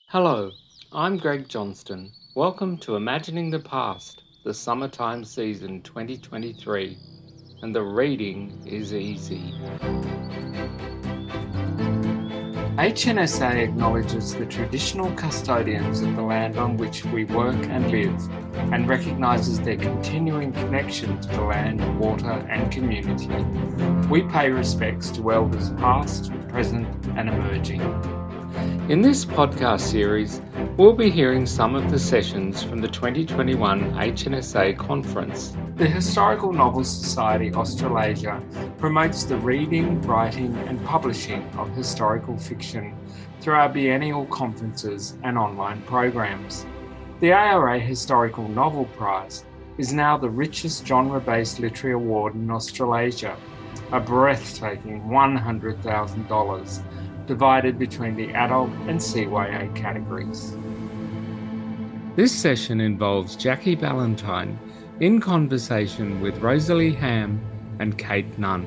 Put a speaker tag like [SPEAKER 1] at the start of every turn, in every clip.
[SPEAKER 1] Hello, I'm Greg Johnston. Welcome to Imagining the Past, the Summertime Season 2023, and the reading is easy. HNSA acknowledges the traditional custodians of the land on which we work and live, and recognises their continuing connection to the land, water and community. We pay respects to elders past, present and emerging. In this podcast series, we'll be hearing some of the sessions from the 2021 HNSA conference. The Historical Novel Society Australasia promotes the reading, writing and publishing of historical fiction through our biennial conferences and online programs. The ARA Historical Novel Prize is now the richest genre-based literary award in Australasia, a breathtaking $100,000. Divided between the adult and CYA categories. This session involves Jackie Ballantyne in conversation with Rosalie Ham and Kate Nunn.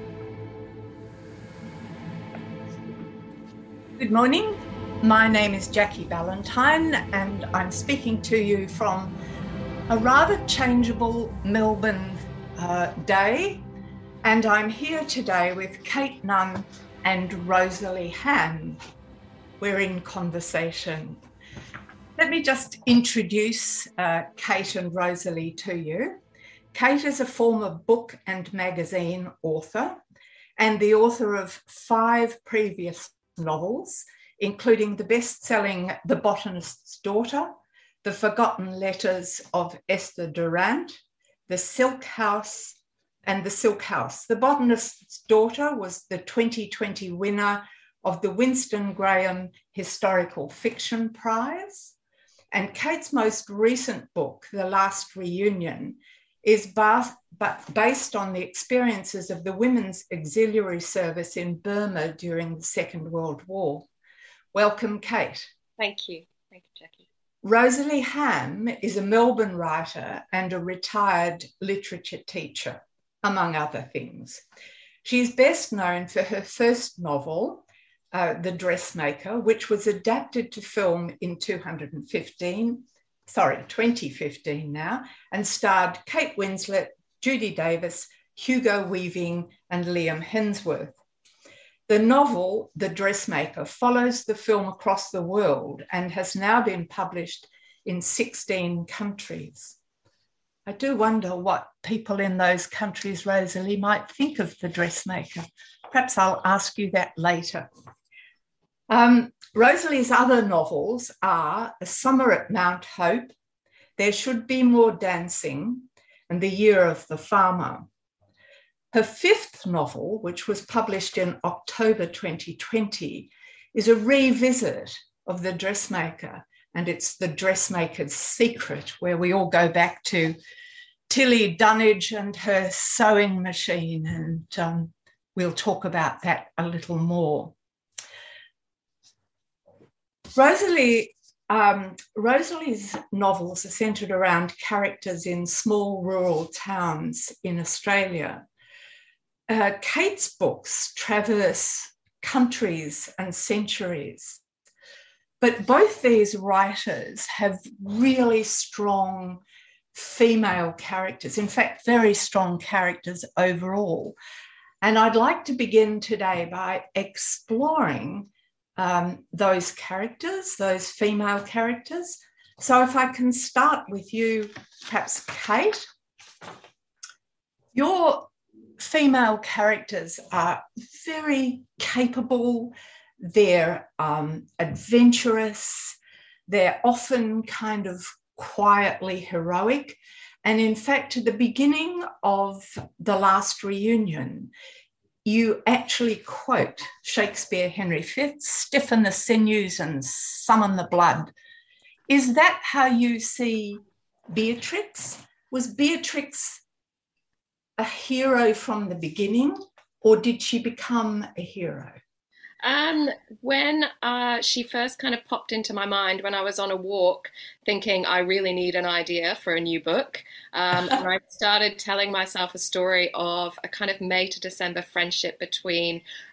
[SPEAKER 2] Good morning. My name is Jackie Ballantyne and I'm speaking to you from a rather changeable Melbourne day, and I'm here today with Kate Nunn and Rosalie Ham. We're in conversation. Let me just introduce Kate and Rosalie to you. Kate is a former book and magazine author and the author of 5 previous novels, including the best-selling The Botanist's Daughter, The Forgotten Letters of Esther Durant, The Silk House, and The Silk House. The Botanist's Daughter was the 2020 winner of the Winston Graham Historical Fiction Prize. And Kate's most recent book, The Last Reunion, is based on the experiences of the Women's Auxiliary Service in Burma during the Second World War. Welcome, Kate.
[SPEAKER 3] Thank you. Thank you, Jackie.
[SPEAKER 2] Rosalie Ham is a Melbourne writer and a retired literature teacher, among other things. She's best known for her first novel, The Dressmaker, which was adapted to film in 2015 now, and starred Kate Winslet, Judy Davis, Hugo Weaving, and Liam Hemsworth. The novel, The Dressmaker, follows the film across the world and has now been published in 16 countries. I do wonder what people in those countries, Rosalie, might think of The Dressmaker. Perhaps I'll ask you that later. Rosalie's other novels are A Summer at Mount Hope, There Should Be More Dancing, and The Year of the Farmer. Her 5th novel, which was published in October 2020, is a revisit of The Dressmaker, and it's The Dressmaker's Secret, where we all go back to Tilly Dunnage and her sewing machine, and we'll talk about that a little more. Rosalie's novels are centred around characters in small rural towns in Australia. Kate's books traverse countries and centuries. But both these writers have really strong female characters, in fact, very strong characters overall. And I'd like to begin today by exploring those characters, those female characters. So if I can start with you, perhaps Kate. Your female characters are very capable. They're adventurous. They're often kind of quietly heroic. And in fact, at the beginning of The Last Reunion, you actually quote Shakespeare Henry V, stiffen the sinews and summon the blood. Is that how you see Beatrix? Was Beatrix a hero from the beginning, or did she become a hero?
[SPEAKER 3] When she first kind of popped into my mind when I was on a walk thinking I really need an idea for a new book, and I started telling myself a story of a kind of May to December friendship between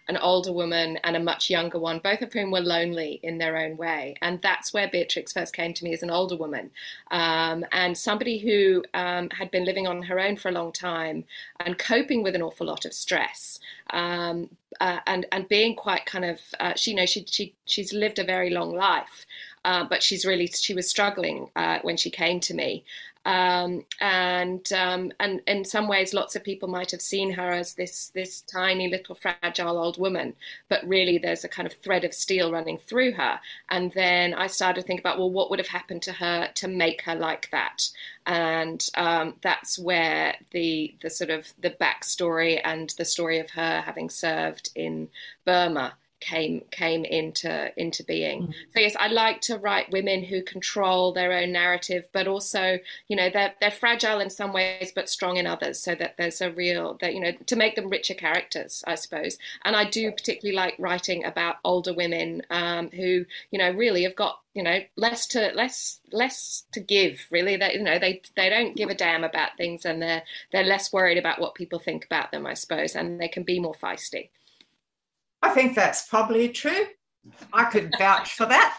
[SPEAKER 3] an older woman and a much younger one, both of whom were lonely in their own way. And that's where Beatrix first came to me, as an older woman, and somebody who had been living on her own for a long time and coping with an awful lot of stress. And being quite kind of, she's lived a very long life, but she was struggling when she came to me. And in some ways, lots of people might have seen her as this tiny little fragile old woman, but really there's a kind of thread of steel running through her. And then I started to think about, well, what would have happened to her to make her like that? And that's where the sort of the backstory and the story of her having served in Burma came into being. Mm-hmm. So yes, I like to write women who control their own narrative, but also, they're fragile in some ways but strong in others, so that there's a real, that to make them richer characters, I suppose. And I do particularly like writing about older women who really have got less to give, really. They don't give a damn about things, and they're less worried about what people think about them, I suppose, and they can be more feisty.
[SPEAKER 2] I think that's probably true. I could vouch for that.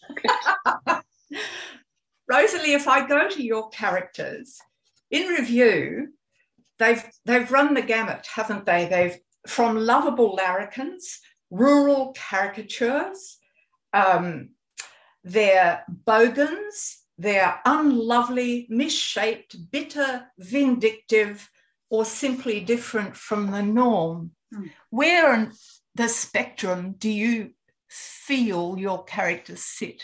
[SPEAKER 2] Rosalie, if I go to your characters, in review, they've run the gamut, haven't they? They've from lovable larrikins, rural caricatures, they're bogans, they're unlovely, misshaped, bitter, vindictive, or simply different from the norm. Where on the spectrum do you feel your characters sit?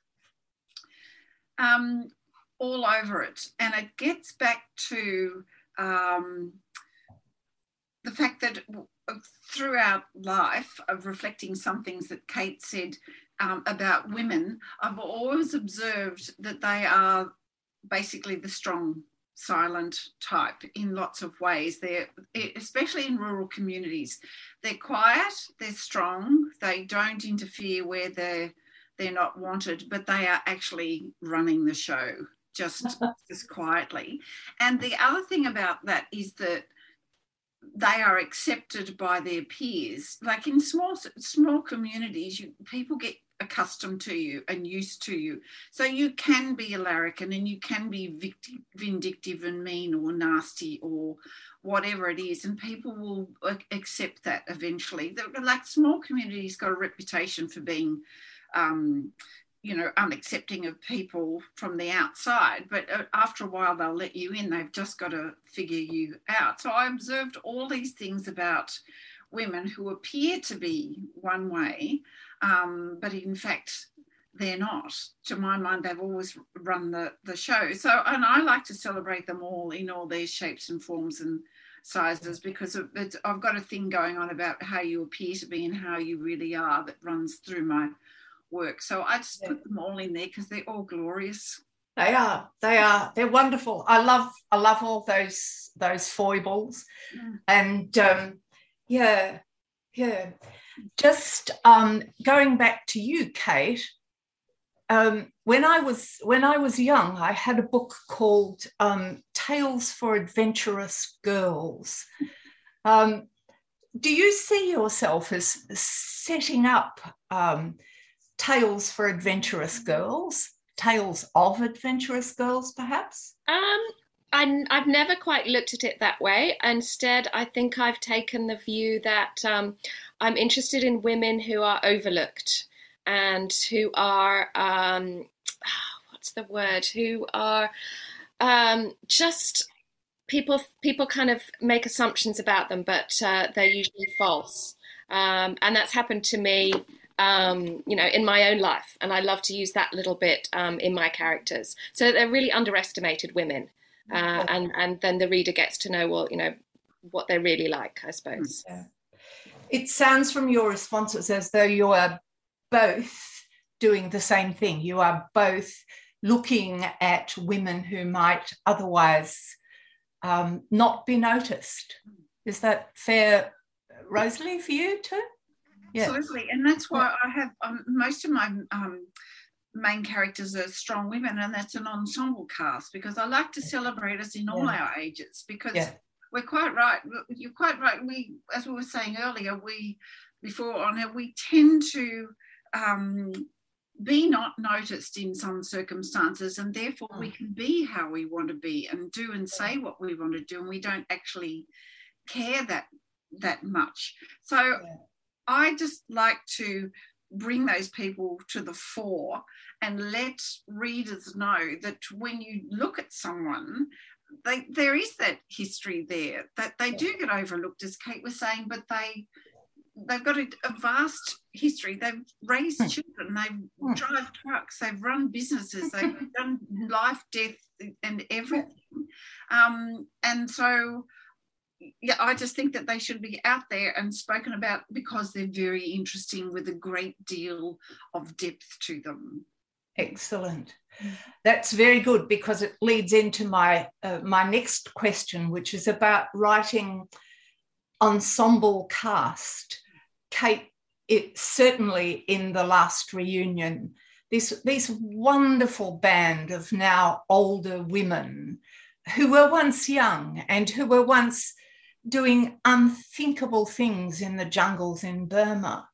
[SPEAKER 4] All over it. And it gets back to the fact that throughout life, of reflecting some things that Kate said about women, I've always observed that they are basically the strong, silent type in lots of ways. They're, especially in rural communities, they're quiet, they're strong, they don't interfere where they're not wanted, but they are actually running the show just quietly. And the other thing about that is that they are accepted by their peers. Like in small communities, people get accustomed to you and used to you. So you can be a larrikin and you can be vindictive and mean or nasty or whatever it is, and people will accept that eventually. Like small communities got a reputation for being unaccepting of people from the outside, but after a while they'll let you in. They've just got to figure you out. So I observed all these things about women who appear to be one way, but in fact they're not. To my mind, they've always run the show. So, and I like to celebrate them all in all their shapes and forms and sizes, because I've got a thing going on about how you appear to be and how you really are that runs through my work. So I just put them all in there because they're all glorious.
[SPEAKER 2] They are. They're wonderful. I love all those foibles. And just going back to you, Kate, when I was young, I had a book called Tales for Adventurous Girls. Do you see yourself as setting up tales for adventurous girls, tales of adventurous girls, perhaps?
[SPEAKER 3] I've never quite looked at it that way. Instead, I think I've taken the view that I'm interested in women who are overlooked and who are, who are just people kind of make assumptions about them, but they're usually false. And that's happened to me, in my own life. And I love to use that little bit in my characters. So they're really underestimated women. And then the reader gets to know, what they're really like, I suppose.
[SPEAKER 2] Yeah. It sounds from your responses as though you are both doing the same thing. You are both looking at women who might otherwise not be noticed. Is that fair, Rosalie, for you too?
[SPEAKER 4] Yeah. Absolutely. And that's why I have most of my main characters are strong women, and that's an ensemble cast, because I like to celebrate us in all our ages, because we're quite right. You're quite right. We, as we were saying earlier, we before on how we tend to be not noticed in some circumstances, and therefore we can be how we want to be and do and say what we want to do, and we don't actually care that much. So I just like to bring those people to the fore and let readers know that when you look at someone, there is that history there, that they do get overlooked, as Kate was saying, but they've got a vast history. They've raised children, they drive trucks, they've run businesses, they've done life, death, and everything. And so, yeah, I just think that they should be out there and spoken about because they're very interesting with a great deal of depth to them.
[SPEAKER 2] Excellent. That's very good, because it leads into my next question, which is about writing ensemble cast. Kate, it certainly in the last reunion, this wonderful band of now older women who were once young and who were once doing unthinkable things in the jungles in Burma.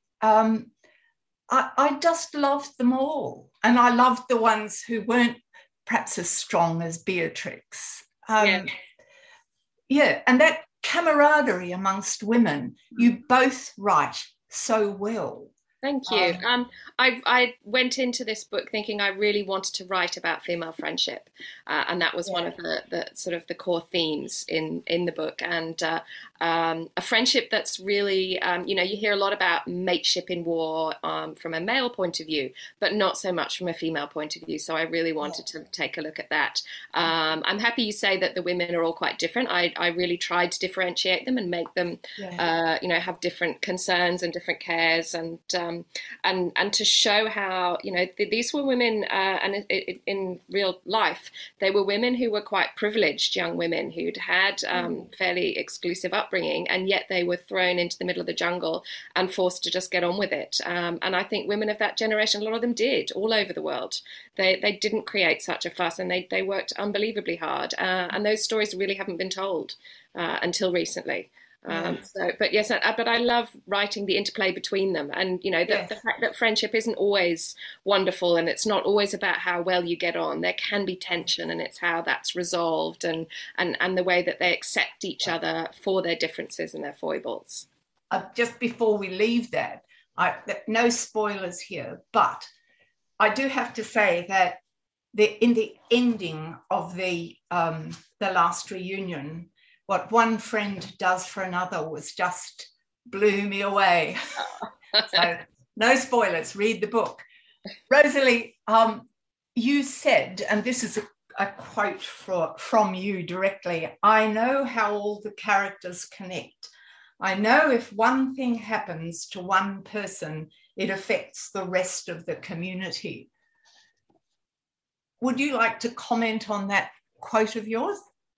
[SPEAKER 2] I just loved them all. And I loved the ones who weren't perhaps as strong as Beatrix. And that camaraderie amongst women, you both write so well.
[SPEAKER 3] Thank you. I went into this book thinking I really wanted to write about female friendship, and that was one of the sort of the core themes in the book. And a friendship that's really, you hear a lot about mateship in war from a male point of view, but not so much from a female point of view. So I really wanted to take a look at that. I'm happy you say that the women are all quite different. I really tried to differentiate them and make them, have different concerns and different cares, and to show how, these were women, and in real life, they were women who were quite privileged young women who'd had fairly exclusive upbringing, and yet they were thrown into the middle of the jungle and forced to just get on with it. And I think women of that generation, a lot of them did, all over the world. They didn't create such a fuss, and they worked unbelievably hard. And those stories really haven't been told until recently. But I love writing the interplay between them, and the fact that friendship isn't always wonderful, and it's not always about how well you get on. There can be tension, and it's how that's resolved, and the way that they accept each other for their differences and their foibles.
[SPEAKER 2] Just before we leave that, no spoilers here, but I do have to say that in the ending of the last reunion, what one friend does for another was just blew me away. So no spoilers, read the book. Rosalie, you said, and this is a quote from you directly, "I know how all the characters connect. I know if one thing happens to one person, it affects the rest of the community." Would you like to comment on that quote of yours?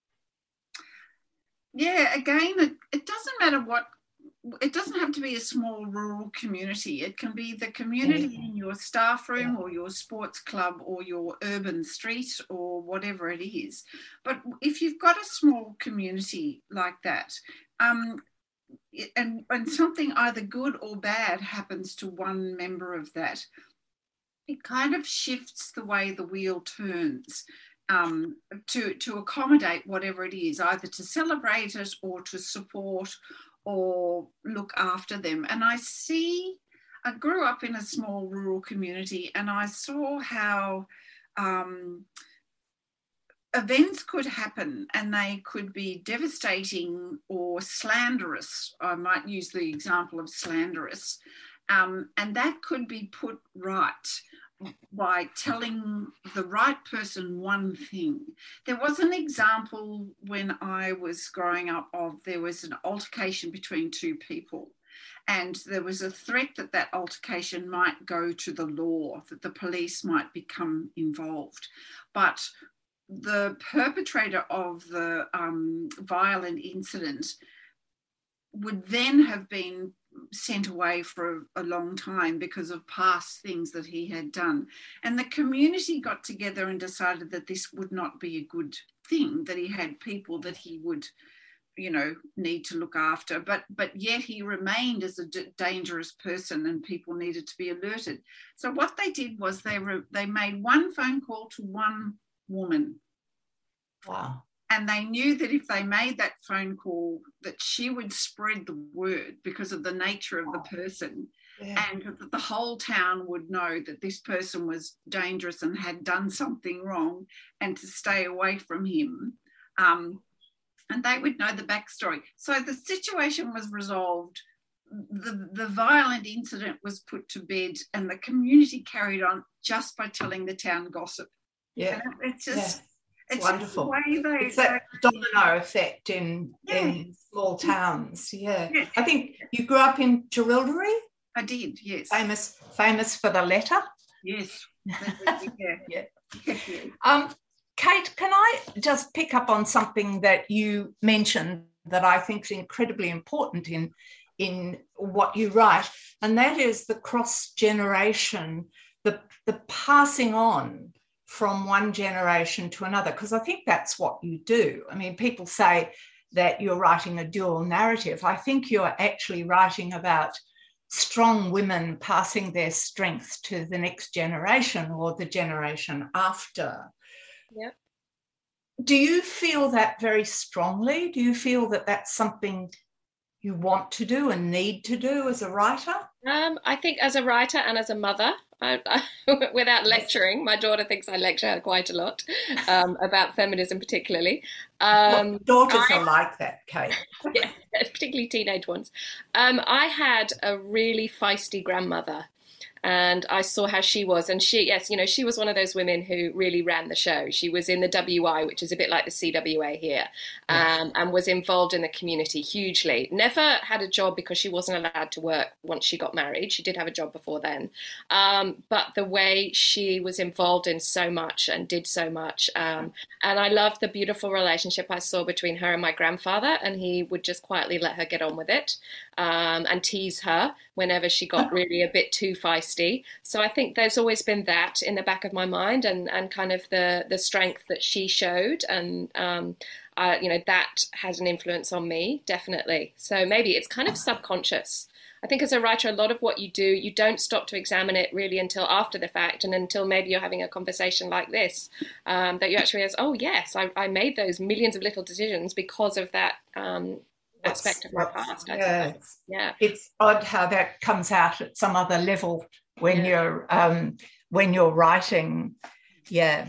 [SPEAKER 4] Yeah, again, it doesn't matter what, it doesn't have to be a small rural community. It can be the community in your staff room or your sports club or your urban street or whatever it is. But if you've got a small community like that, and something either good or bad happens to one member of that, it kind of shifts the way the wheel turns. To accommodate whatever it is, either to celebrate it or to support or look after them. And I grew up in a small rural community, and I saw how events could happen, and they could be devastating or slanderous. I might use the example of slanderous, and that could be put right by telling the right person one thing. There was an example when I was growing up there was an altercation between two people, and there was a threat that altercation might go to the law, that the police might become involved. But the perpetrator of the violent incident would then have been sent away for a long time because of past things that he had done. And the community got together and decided that this would not be a good thing, that he had people that he would need to look after, but yet he remained as a dangerous person, and people needed to be alerted. So what they did was they made one phone call to one woman.
[SPEAKER 2] Wow.
[SPEAKER 4] And they knew that if they made that phone call, that she would spread the word because of the nature of the person. Yeah. And that the whole town would know that this person was dangerous and had done something wrong, and to stay away from him. And they would know the backstory. So the situation was resolved. The violent incident was put to bed, and the community carried on just by telling the town gossip.
[SPEAKER 2] Yeah.
[SPEAKER 4] And it's just...
[SPEAKER 2] Yeah. It's wonderful.
[SPEAKER 4] It's
[SPEAKER 2] that domino effect in small towns. Yeah. Yeah. I think you grew up in Jerilderie.
[SPEAKER 4] I did, yes.
[SPEAKER 2] Famous for the letter.
[SPEAKER 4] Yes.
[SPEAKER 2] Yeah. Kate, can I just pick up on something that you mentioned that I think is incredibly important in what you write, and that is the cross-generation, the passing on from one generation to another, because I think that's what you do. I mean, people say that you're writing a dual narrative. I think you're actually writing about strong women passing their strength to the next generation or the generation after.
[SPEAKER 3] Yep.
[SPEAKER 2] Do you feel that very strongly? Do you feel that that's something you want to do and need to do as a writer?
[SPEAKER 3] I think as a writer and as a mother, without lecturing, my daughter thinks I lecture her quite a lot about feminism particularly.
[SPEAKER 2] Daughters are like that, Kate.
[SPEAKER 3] Yeah, particularly teenage ones. I had a really feisty grandmother, and I saw how she was. And she was one of those women who really ran the show. She was in the WI, which is a bit like the CWA here, and was involved in the community hugely. Never had a job because she wasn't allowed to work once she got married. She did have a job before then. But the way she was involved in so much and did so much. And I loved the beautiful relationship I saw between her and my grandfather, and he would just quietly let her get on with it and tease her whenever she got really a bit too feisty. So I think there's always been that in the back of my mind, and kind of the strength that she showed, and that has an influence on me, definitely. So maybe it's kind of subconscious. I think as a writer, a lot of what you do, you don't stop to examine it really until after the fact, and until maybe you're having a conversation like this, that you actually realize, oh yes, I made those millions of little decisions because of that aspect of my past. Yeah,
[SPEAKER 2] it's odd how that comes out at some other level when you're writing. Yeah.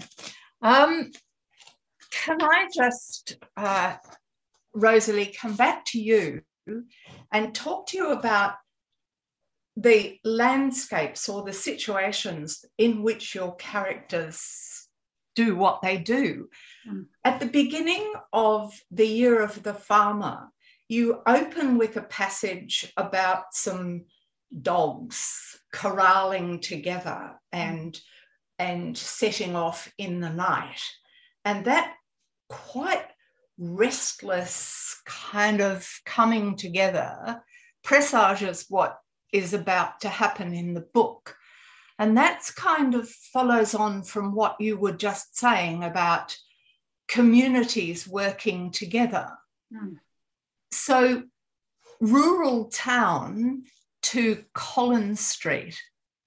[SPEAKER 2] Can I just, Rosalie, come back to you and talk to you about the landscapes or the situations in which your characters do what they do. At the beginning of The Year of the Farmer, you open with a passage about some dogs corralling together and setting off in the night. And that quite restless kind of coming together presages what is about to happen in the book. And that's kind of follows on from what you were just saying about communities working together. So rural town to Collins Street.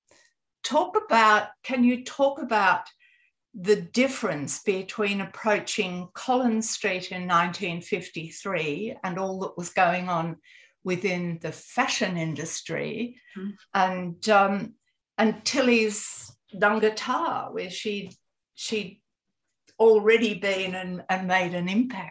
[SPEAKER 2] Can you talk about the difference between approaching Collins Street in 1953 and all that was going on within the fashion industry, and Tilly's Dungatar, where she'd already been and made an impact?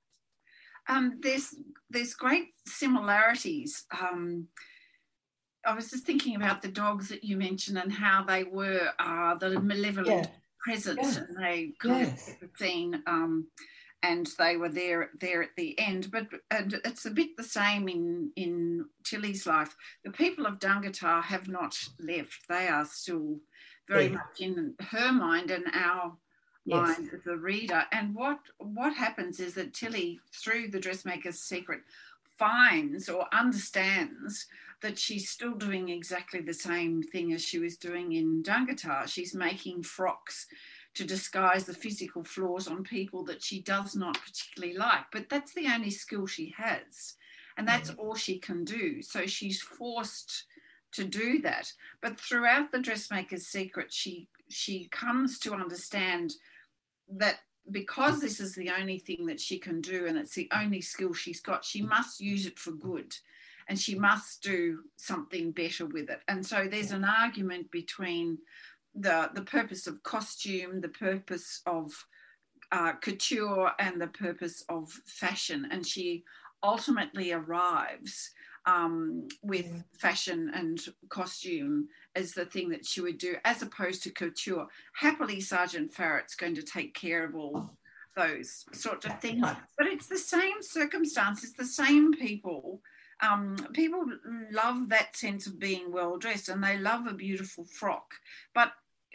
[SPEAKER 4] There's great similarities. I was just thinking about the dogs that you mentioned and how they were the malevolent presence, and they could be seen, and they were there at the end. And it's a bit the same in Tilly's life. The people of Dungatar have not left. They are still very much in her mind and our mind as a reader. And what happens is that Tilly, through the dressmaker's secret, finds or understands that she's still doing exactly the same thing as she was doing in Dungatar. She's making frocks to disguise the physical flaws on people that she does not particularly like. But that's the only skill she has, and that's all she can do. So she's forced to do that. But throughout The Dressmaker's Secret, she comes to understand that because this is the only thing that she can do and it's the only skill she's got, she must use it for good, and she must do something better with it. And so there's an argument between the purpose of costume, the purpose of couture, and the purpose of fashion. And she ultimately arrives with fashion and costume as the thing that she would do, as opposed to couture. Happily, Sergeant Farrett's going to take care of all those sorts of things. But it's the same circumstances, the same people. People love that sense of being well dressed, and they love a beautiful frock. But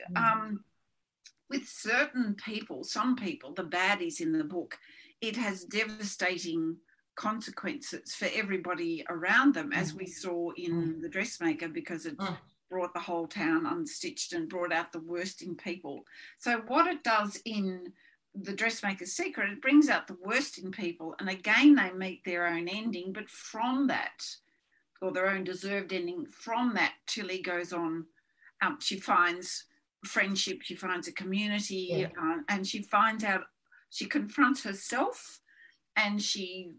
[SPEAKER 4] with certain people, some people, the baddies in the book, it has devastating consequences for everybody around them, as we saw in The Dressmaker, because it brought the whole town unstitched and brought out the worst in people. So what it does in The Dressmaker's Secret, it brings out the worst in people, and again they meet their own ending, but from that, or their own deserved ending, from that Tilly goes on, she finds friendship, she finds a community, and she finds out, she confronts herself, and she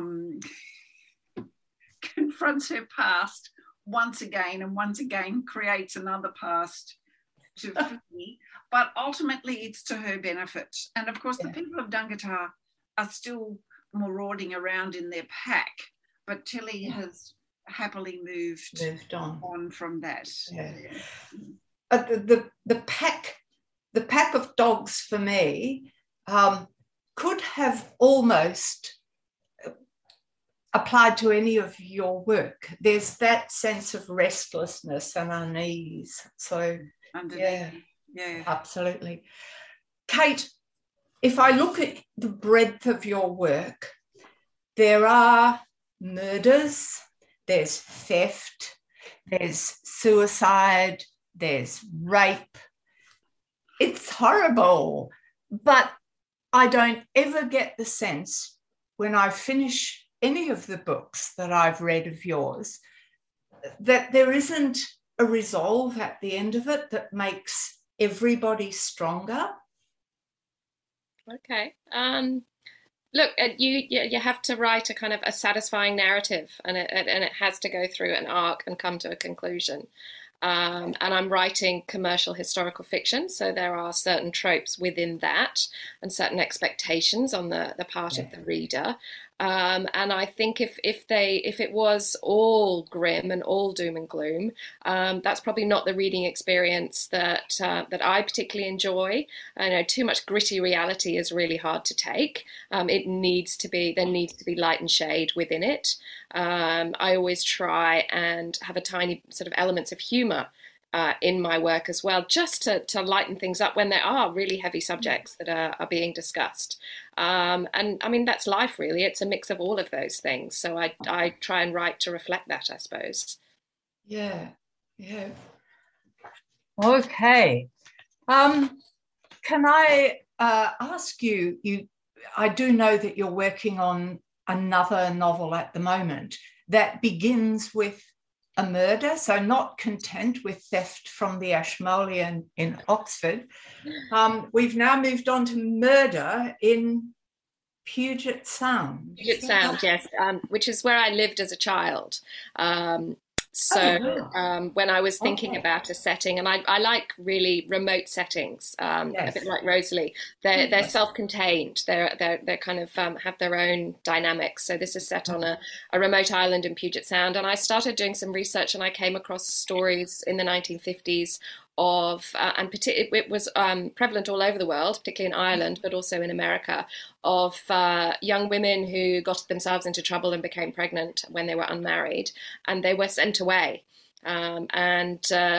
[SPEAKER 4] confronts her past once again, and once again creates another past to flee. But ultimately it's to her benefit. And of course the people of Dungatar are still marauding around in their pack, but Tilly has happily moved on from that.
[SPEAKER 2] The pack of dogs for me could have almost applied to any of your work. There's that sense of restlessness and unease. So
[SPEAKER 4] yeah,
[SPEAKER 2] absolutely. Kate, if I look at the breadth of your work, there are murders, there's theft, there's suicide, there's rape. It's horrible, but I don't ever get the sense when I finish any of the books that I've read of yours that there isn't a resolve at the end of it that makes everybody stronger.
[SPEAKER 3] Okay. Look, you have to write a kind of a satisfying narrative, and it has to go through an arc and come to a conclusion. And I'm writing commercial historical fiction, so there are certain tropes within that and certain expectations on the part of the reader. And I think if it was all grim and all doom and gloom, that's probably not the reading experience that I particularly enjoy. I know too much gritty reality is really hard to take. There needs to be light and shade within it. I always try and have a tiny sort of elements of humour in my work as well, just to lighten things up when there are really heavy subjects that are being discussed. And I mean, that's life really. It's a mix of all of those things. So I try and write to reflect that, I suppose.
[SPEAKER 2] Yeah. Okay. Can I ask you, I do know that you're working on another novel at the moment that begins with a murder, so not content with theft from the Ashmolean in Oxford. We've now moved on to murder in Puget Sound.
[SPEAKER 3] Puget Sound, yes, which is where I lived as a child. When I was thinking about a setting, and I like really remote settings, a bit like Rosalie, they're self-contained. They're kind of have their own dynamics. So this is set on a remote island in Puget Sound, and I started doing some research, and I came across stories in the 1950s of, it was prevalent all over the world, particularly in Ireland, but also in America, of young women who got themselves into trouble and became pregnant when they were unmarried, and they were sent away.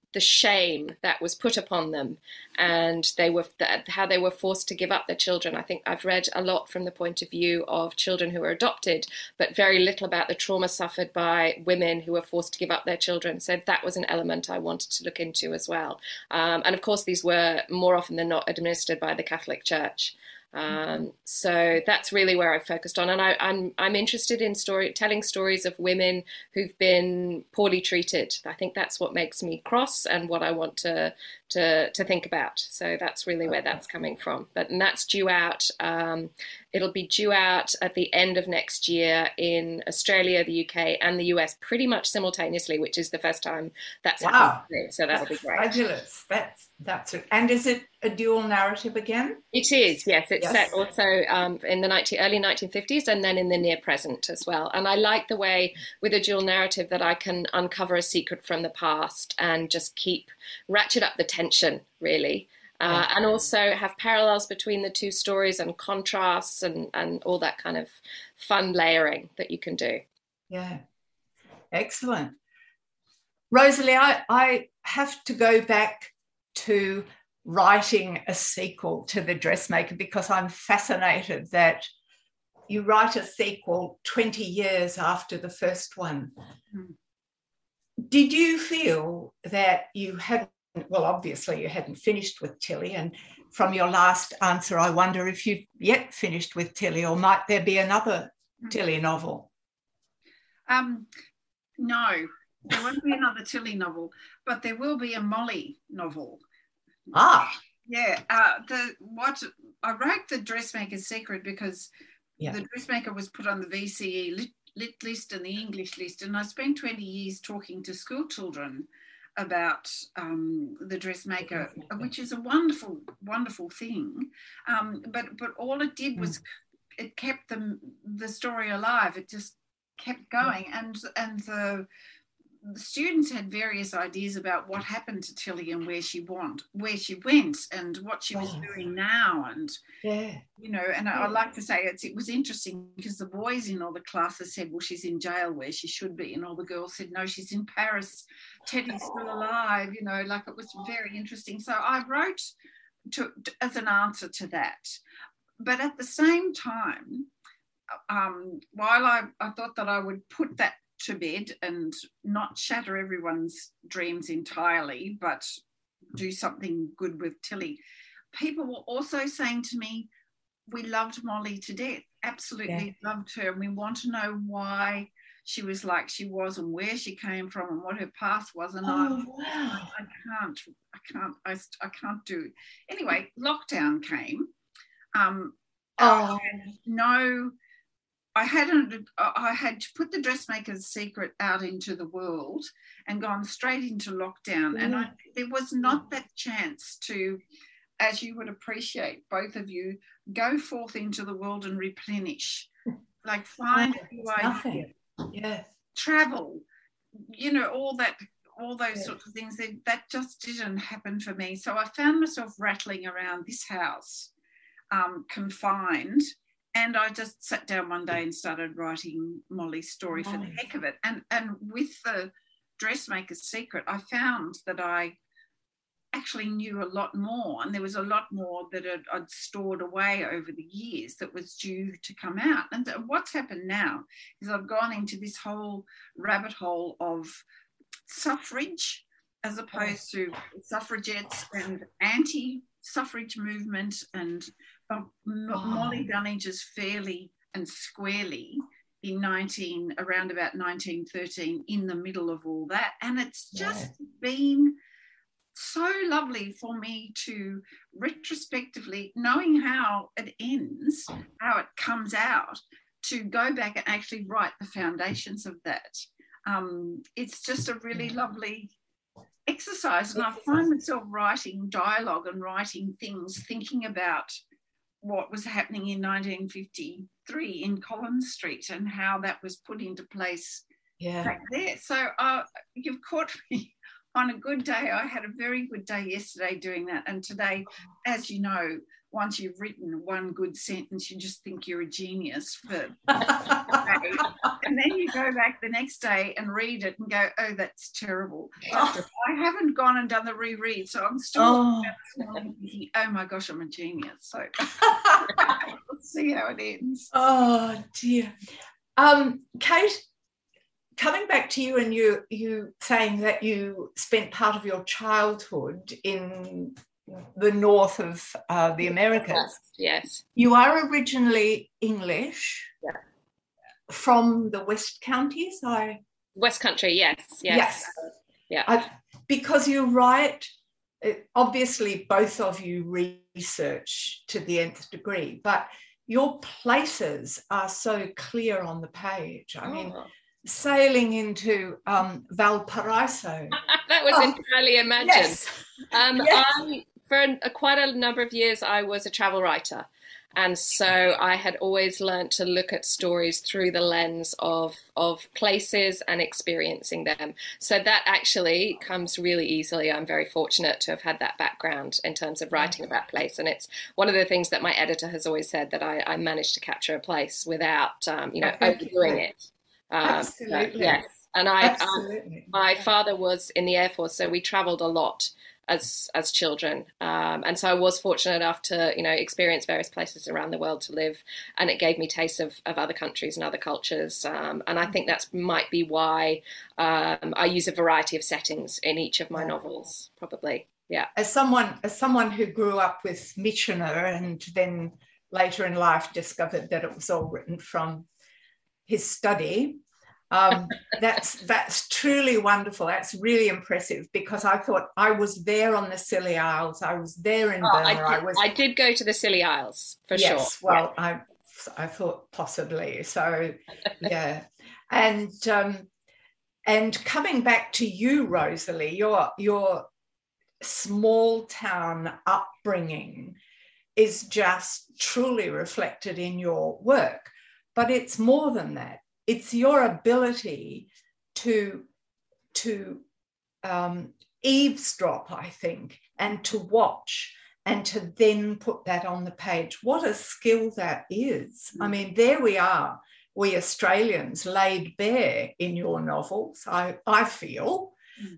[SPEAKER 3] the shame that was put upon them, and how they were forced to give up their children. I think I've read a lot from the point of view of children who were adopted, but very little about the trauma suffered by women who were forced to give up their children. So that was an element I wanted to look into as well. And of course, these were more often than not administered by the Catholic Church. So that's really where I focused on, and I'm interested in telling stories of women who've been poorly treated. I think that's what makes me cross and what I want to think about. So that's really where that's coming from. And that's due out. It'll be due out at the end of next year in Australia, the UK, and the US, pretty much simultaneously, which is the first time that's happened. So that'll be great.
[SPEAKER 2] Fabulous. That's it. And is it a dual narrative again?
[SPEAKER 3] It is, yes. It's set also in the early 1950s and then in the near present as well. And I like the way with a dual narrative that I can uncover a secret from the past and just ratchet up the tension, really. And also have parallels between the two stories and contrasts and all that kind of fun layering that you can do.
[SPEAKER 2] Yeah, excellent. Rosalie, I have to go back to writing a sequel to The Dressmaker because I'm fascinated that you write a sequel 20 years after the first one. Did you feel that you hadn't, well, obviously you hadn't finished with Tilly, and from your last answer, I wonder if you've yet finished with Tilly, or might there be another Tilly novel?
[SPEAKER 4] No, there won't be another Tilly novel, but there will be a Molly novel. Yeah. I wrote The Dressmaker's Secret because The Dressmaker was put on the VCE lit list and the English list, and I spent 20 years talking to school children about The Dressmaker, which is a wonderful, wonderful thing. But all it did was it kept the story alive. It just kept going, and the students had various ideas about what happened to Tilly and where she went and what she was doing now, and and I like to say it was interesting because the boys in all the classes said, well, she's in jail where she should be, and all the girls said, no, she's in Paris, Teddy's still alive, like it was very interesting. So I wrote as an answer to that, but at the same time, while I thought that I would put that to bed and not shatter everyone's dreams entirely, but do something good with Tilly, people were also saying to me, we loved Molly to death, absolutely loved her, and we want to know why she was like she was and where she came from and what her past was. And I can't do it. Anyway, lockdown came. I had to put The Dressmaker's Secret out into the world and gone straight into lockdown. And there was not that chance to, as you would appreciate, both of you, go forth into the world and replenish, like find a new idea, travel, all those sorts of things. That just didn't happen for me. So I found myself rattling around this house, confined. And I just sat down one day and started writing Molly's story for the heck of it. And with The Dressmaker's Secret, I found that I actually knew a lot more, and there was a lot more that I'd stored away over the years that was due to come out. And what's happened now is I've gone into this whole rabbit hole of suffrage as opposed to suffragettes and anti-suffrage movement, and Molly Dunnage's Fairly and Squarely around about 1913, in the middle of all that. And it's just been so lovely for me to retrospectively, knowing how it ends, how it comes out, to go back and actually write the foundations of that. It's just a really lovely exercise, and I find myself writing dialogue and writing things, thinking about what was happening in 1953 in Collins Street and how that was put into place back there. So you've caught me on a good day, I had a very good day yesterday doing that. And today, as you know, once you've written one good sentence, you just think you're a genius for the day. And then you go back the next day and read it and go, oh, that's terrible. I haven't gone and done the reread, so I'm still thinking, oh my gosh, I'm a genius. So let's see how it ends.
[SPEAKER 2] Oh dear. Kate, coming back to you and you saying that you spent part of your childhood in the north of the Americas.
[SPEAKER 3] Yes.
[SPEAKER 2] You are originally English.
[SPEAKER 3] Yeah.
[SPEAKER 2] From the West Counties,
[SPEAKER 3] West Country, yes.
[SPEAKER 2] Yeah. Because you write, obviously both of you research to the nth degree, but your places are so clear on the page. I mean, sailing into Valparaiso.
[SPEAKER 3] That was entirely imagined.
[SPEAKER 2] Yes.
[SPEAKER 3] For quite a number of years, I was a travel writer. And so I had always learned to look at stories through the lens of places and experiencing them. So that actually comes really easily. I'm very fortunate to have had that background in terms of writing about place. And it's one of the things that my editor has always said, that I managed to capture a place without, overdoing it.
[SPEAKER 2] Absolutely.
[SPEAKER 3] Yes. And my father was in the Air Force, so we traveled a lot as children, and so I was fortunate enough to experience various places around the world to live, and it gave me tastes of other countries and other cultures, and I think that might be why I use a variety of settings in each of my novels, probably. Yeah.
[SPEAKER 2] As someone who grew up with Michener and then later in life discovered that it was all written from his study. That's truly wonderful. That's really impressive, because I thought I was there on the Scilly Isles. I was there in Burma.
[SPEAKER 3] I did go to the Scilly Isles for sure.
[SPEAKER 2] Yes, well, yeah. I thought possibly. So yeah, and coming back to you, Rosalie, your small town upbringing is just truly reflected in your work, but it's more than that. It's your ability to eavesdrop, I think, and to watch and to then put that on the page. What a skill that is. I mean, there we are, we Australians laid bare in your novels, I feel.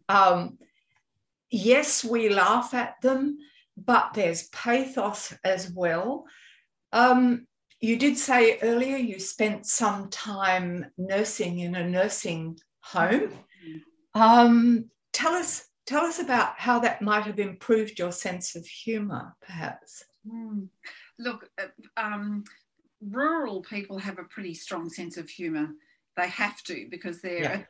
[SPEAKER 2] Yes, we laugh at them, but there's pathos as well. You did say earlier you spent some time nursing in a nursing home. Tell us about how that might have improved your sense of humour, perhaps.
[SPEAKER 4] Look, rural people have a pretty strong sense of humour. They have to, because they're at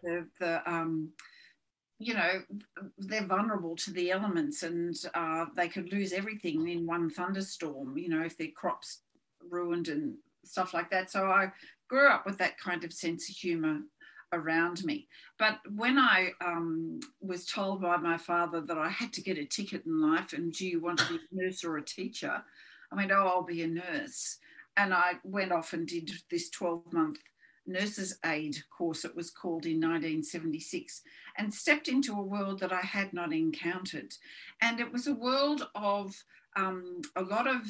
[SPEAKER 4] they're vulnerable to the elements, and they could lose everything in one thunderstorm, if their crops ruined and stuff like that. So I grew up with that kind of sense of humour around me. But when I was told by my father that I had to get a ticket in life, and do you want to be a nurse or a teacher? I went, I'll be a nurse. And I went off and did this 12-month nurse's aid course, it was called, in 1976, and stepped into a world that I had not encountered. And it was a world of a lot of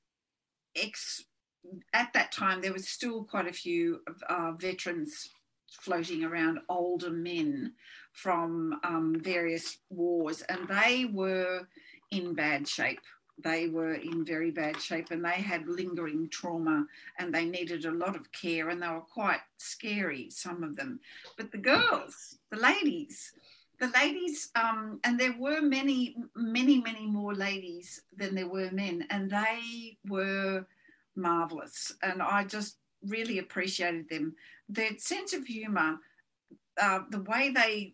[SPEAKER 4] at that time there was still quite a few veterans floating around, older men from various wars, and they were in bad shape. They were in very bad shape, and they had lingering trauma, and they needed a lot of care, and they were quite scary, some of them. But the girls, the ladies, and there were many, many, many more ladies than there were men, and they were marvellous, and I just really appreciated them. Their sense of humour, the way they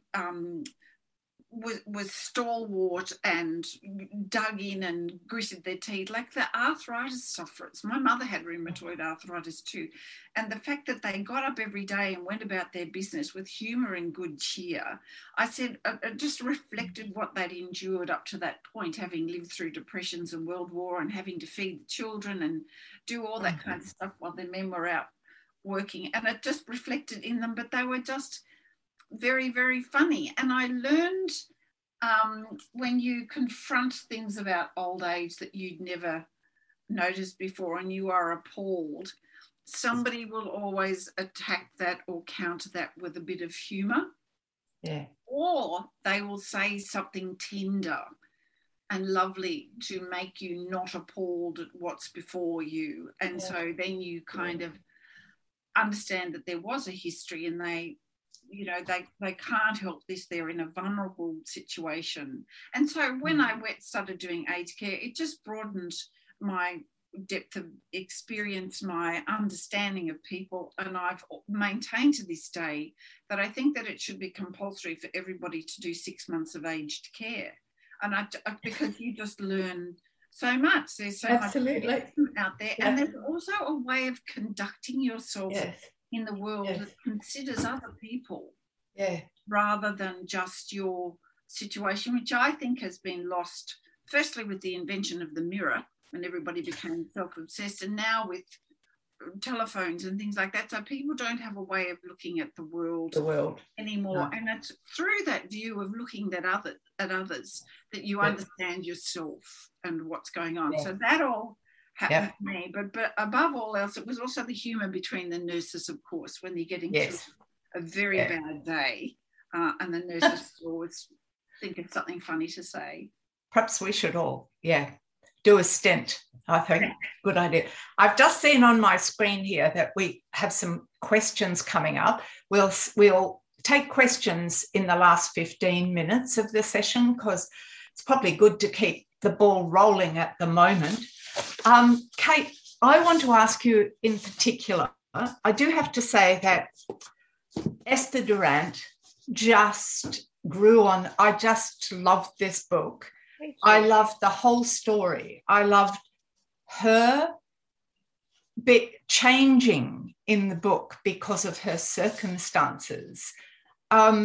[SPEAKER 4] was stalwart and dug in and gritted their teeth, like the arthritis sufferers. My mother had rheumatoid arthritis too, and the fact that they got up every day and went about their business with humour and good cheer, I said, it just reflected what they'd endured up to that point, having lived through depressions and World War and having to feed the children and do all that kind of stuff while their men were out working, and it just reflected in them. But they were just very, very funny. And I learned when you confront things about old age that you'd never noticed before and you are appalled, somebody will always attack that or counter that with a bit of humour.
[SPEAKER 2] Yeah.
[SPEAKER 4] Or they will say something tender and lovely to make you not appalled at what's before you. And so then you kind of understand that there was a history and they can't help this. They're in a vulnerable situation. And so when I started doing aged care, it just broadened my depth of experience, my understanding of people, and I've maintained to this day that I think that it should be compulsory for everybody to do 6 months of aged care, and because you just learn so much. There's so much out there, and there's also a way of conducting yourself in the world that considers other people rather than just your situation, which I think has been lost, firstly with the invention of the mirror, when everybody became self-obsessed, and now with telephones and things like that. So people don't have a way of looking at the world anymore. No. And it's through that view of looking at others that you understand yourself and what's going on. So that all happened to me. But above all else, it was also the humour between the nurses, of course, when you're getting through a very bad day, and the nurses always think of something funny to say.
[SPEAKER 2] Perhaps we should all, do a stint, I think. Good idea. I've just seen on my screen here that we have some questions coming up. We'll take questions in the last 15 minutes of the session because it's probably good to keep the ball rolling at the moment. Kate, I want to ask you in particular, I do have to say that Esther Durant just grew on. I just loved this book. I loved the whole story. I loved her bit changing in the book because of her circumstances. How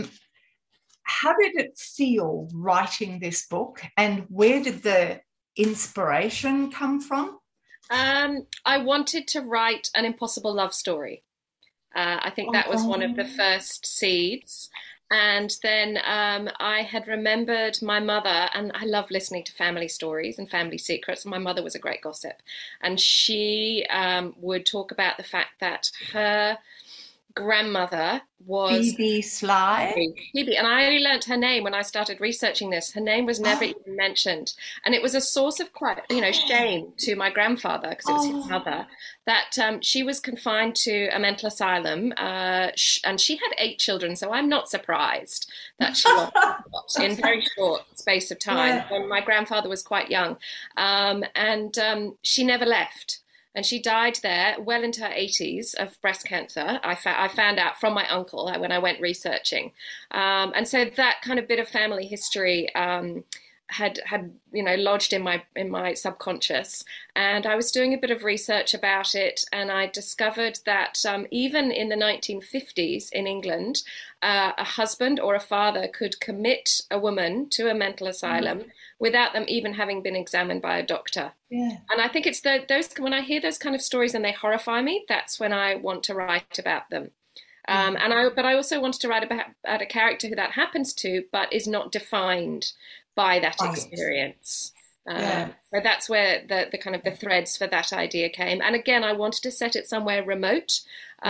[SPEAKER 2] did it feel writing this book, and where did the inspiration come from?
[SPEAKER 3] I wanted to write an impossible love story. I think that was one of the first seeds. And then I had remembered my mother, and I love listening to family stories and family secrets. My mother was a great gossip, and she would talk about the fact that her grandmother was
[SPEAKER 2] Phoebe Sly.
[SPEAKER 3] Phoebe, and I only learnt her name when I started researching this. Her name was never even mentioned, and it was a source of quite, shame to my grandfather, because it was his mother, that she was confined to a mental asylum, and she had 8 children. So I'm not surprised that she lost in very short space of time when my grandfather was quite young, and she never left. And she died there well into her 80s of breast cancer. I found out from my uncle when I went researching. And so that kind of bit of family history had lodged in my subconscious. And I was doing a bit of research about it, and I discovered that even in the 1950s in England, a husband or a father could commit a woman to a mental asylum without them even having been examined by a doctor. Yeah. And I think it's those when I hear those kind of stories and they horrify me, that's when I want to write about them. But I also wanted to write about a character who that happens to, but is not defined by that experience. So that's where the kind of the threads for that idea came. And again, I wanted to set it somewhere remote.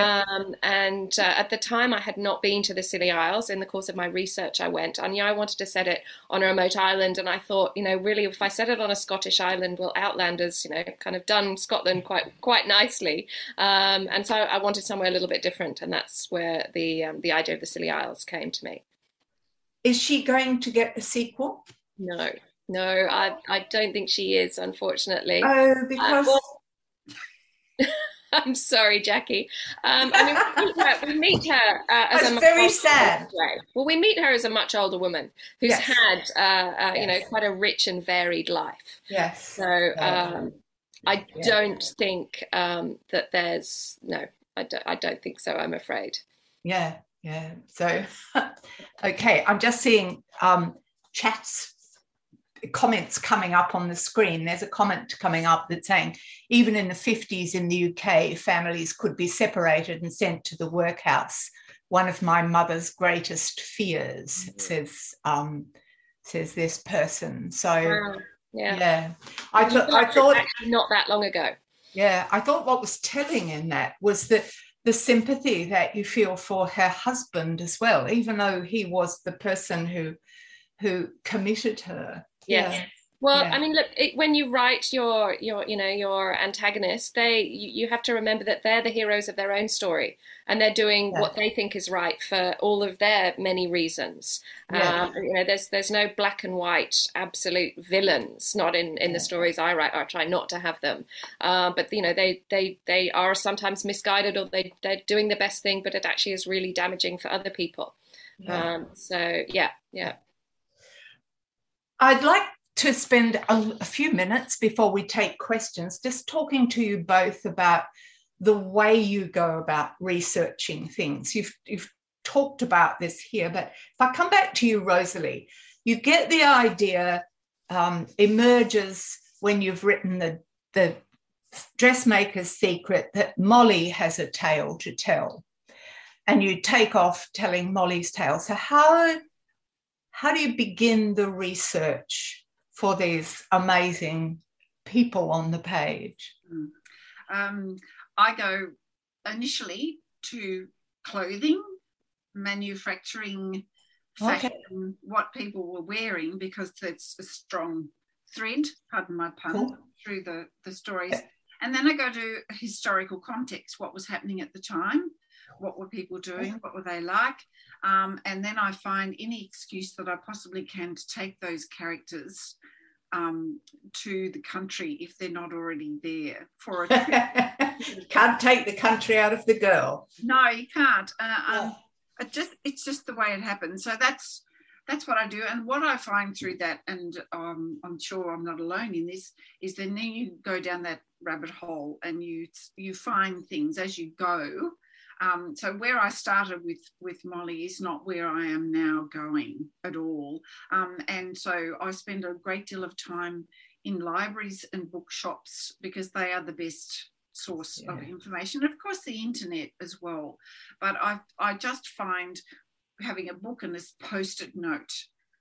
[SPEAKER 3] At the time, I had not been to the Scilly Isles. In the course of my research, I went. I knew I wanted to set it on a remote island. And I thought, really, if I set it on a Scottish island, well, Outlanders, kind of done Scotland quite nicely. And so I wanted somewhere a little bit different. And that's where the idea of the Scilly Isles came to me.
[SPEAKER 2] Is she going to get a sequel?
[SPEAKER 3] No, I don't think she is, unfortunately.
[SPEAKER 2] Oh, because...
[SPEAKER 3] I'm sorry, Jackie. We meet her as a
[SPEAKER 2] very sad.
[SPEAKER 3] Well, we meet her as a much older woman who's had, quite a rich and varied life.
[SPEAKER 2] Yes.
[SPEAKER 3] So I don't think that there's I don't think so. I'm afraid.
[SPEAKER 2] Yeah. So, okay, I'm just seeing comments coming up on the screen. There's a comment coming up that's saying, even in the 50s in the UK, families could be separated and sent to the workhouse. One of my mother's greatest fears, says says this person. So
[SPEAKER 3] Wow. Yeah.
[SPEAKER 2] yeah,
[SPEAKER 3] I
[SPEAKER 2] I thought
[SPEAKER 3] actually not that long ago.
[SPEAKER 2] Yeah, I thought what was telling in that was the sympathy that you feel for her husband as well, even though he was the person who committed her.
[SPEAKER 3] Yes.
[SPEAKER 2] Yeah.
[SPEAKER 3] Well,
[SPEAKER 2] Yeah.
[SPEAKER 3] I mean, look, when you write your antagonists, you have to remember that they're the heroes of their own story, and they're doing
[SPEAKER 2] Yeah.
[SPEAKER 3] what they think is right for all of their many reasons.
[SPEAKER 2] Yeah.
[SPEAKER 3] There's no black and white absolute villains, not in
[SPEAKER 2] Yeah.
[SPEAKER 3] the stories I write. I try not to have them, but they are sometimes misguided, or they're doing the best thing, but it actually is really damaging for other people.
[SPEAKER 2] Yeah.
[SPEAKER 3] So yeah.
[SPEAKER 2] I'd like to spend a few minutes before we take questions just talking to you both about the way you go about researching things. You've talked about this here, but if I come back to you, Rosalie, you get the idea emerges when you've written the Dressmaker's Secret that Molly has a tale to tell, and you take off telling Molly's tale. So how do you begin the research for these amazing people on the page?
[SPEAKER 4] I go initially to clothing, manufacturing, fashion, what people were wearing, because it's a strong thread, pardon my pun, through the stories. Yeah. And then I go to historical context, what was happening at the time, what were people doing, what were they like, and then I find any excuse that I possibly can to take those characters to the country if they're not already there for a trip.
[SPEAKER 2] You can't take the country out of the girl.
[SPEAKER 4] No, you can't. It's just the way it happens. So that's what I do. And what I find through that, and I'm sure I'm not alone in this, is then you go down that rabbit hole and you find things as you go. So where I started with Molly is not where I am now going at all. And so I spend a great deal of time in libraries and bookshops because they are the best source of information. Of course, the internet as well. But I just find having a book and this post-it note